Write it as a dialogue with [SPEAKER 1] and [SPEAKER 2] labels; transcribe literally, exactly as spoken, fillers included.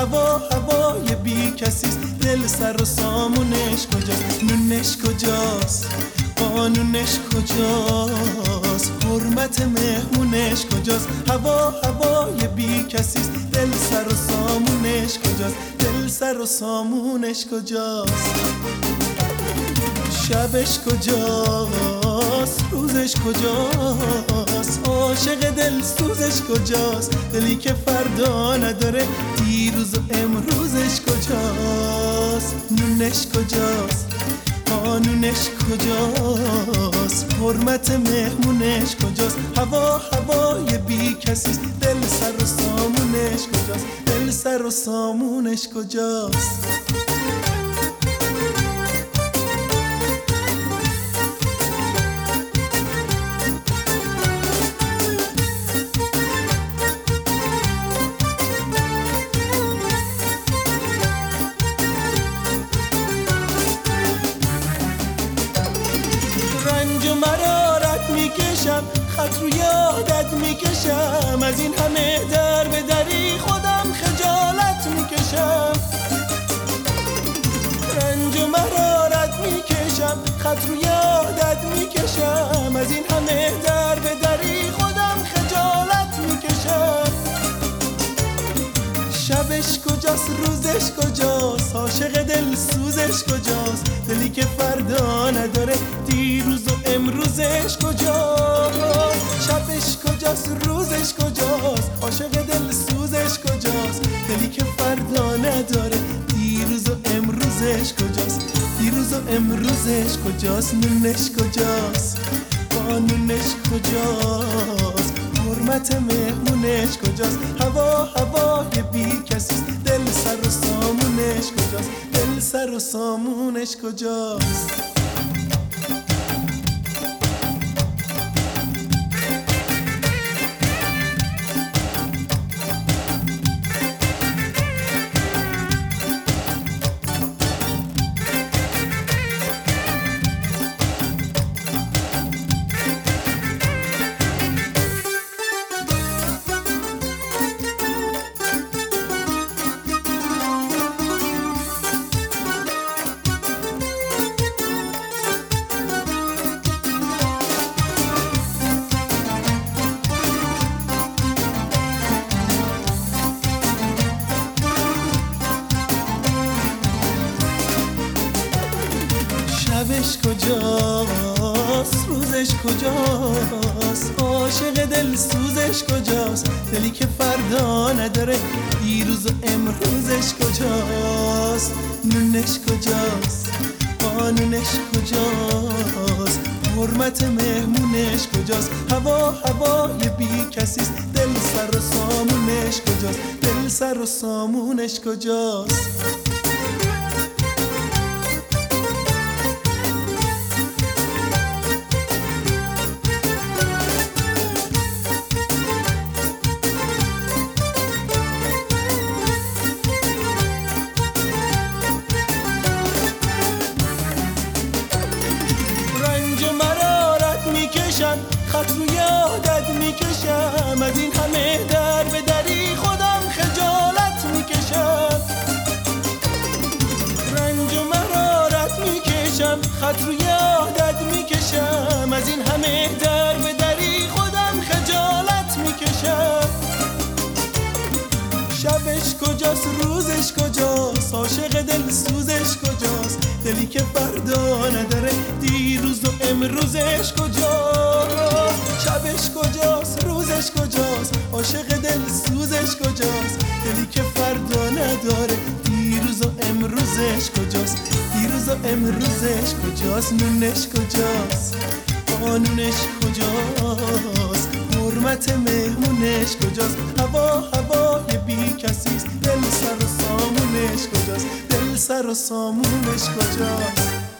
[SPEAKER 1] هوا هوای بی کسیست، دل سر و سامونش کجاست؟ نونش کجاست؟ قانونش کجاست؟ حرمت مهمونش کجاست؟ هوا هوای بی کسیست، دل سر و سامونش کجاست؟ دل سر و سامونش کجاست؟ شبش کجاست؟ روزش کجاست؟ عاشق دل سوزش کجاست؟ دلی که فردا نداره، دیروز و امروزش کجاست؟ نونش کجاست؟ قانونش کجاست؟ حرمت مهمونش کجاست؟ هوا هوای بی کسیست، دل سر و سامونش کجاست؟ دل سر و سامونش کجاست؟ رنج و مرارت میکشم، خط روی عادت میکشم، از این همه در به دری خودم خجالت میکشم. رنج و مرارت میکشم، خط روی عادت میکشم، از این همه در به دری خودم خجالت میکشم. شبش کجاست؟ روزش کجاست؟ عاشق دل سوزش کجاست؟ دلی که فردا نداره، دیروز و امروزش کجاست؟ شبش کجاست؟ روزش کجاست؟ عاشق دل سوزش کجاست؟ دلی که فردا نداره، دیروز و امروزش کجاست؟ دیروز و امروزش کجاست؟ نونش کجاست؟ قانونش کجاست؟ حرمت مهمونش کجاست؟ هوا هوای بی کسیست، دل سر و سامونش کجاست؟ دل سر و سامونش کجاست؟ شبش کجاست؟ روزش کجاست؟ عاشق دل سوزش کجاست؟ دلی که فردا نداره، دیروز و امروزش کجاست؟ نونش کجاست؟ قانونش کجاست؟ حرمت مهمونش کجاست؟ هوا هوای بی کسیست، دل سر و سامونش کجاست؟ دل سر و سامونش کجاست؟ خط روی عادت میکشم، از این همه در به دری خودم خجالت میکشم. رنج و مرارت میکشم، خط روی عادت میکشم، از این همه در به دری خودم خجالت میکشم. شبش کجاست؟ روزش کجاست؟ عاشق دل سوزش کجاست؟ دلی که فردا نداره، دیروز و امروزش کجاست؟ شبش کجاست؟ روزش کجاست؟ عاشق دل سوزش کجاست؟ دلی که فردا نداره، دیروز و امروزش کجاست؟ دیروز و امروزش کجاست؟ نونش کجاست؟ قانونش کجاست؟ حرمت مهمونش کجاست؟ هوا هوای بی کسیست، دل سر و سامونش کجاست؟ دل سر و سامونش کجاست؟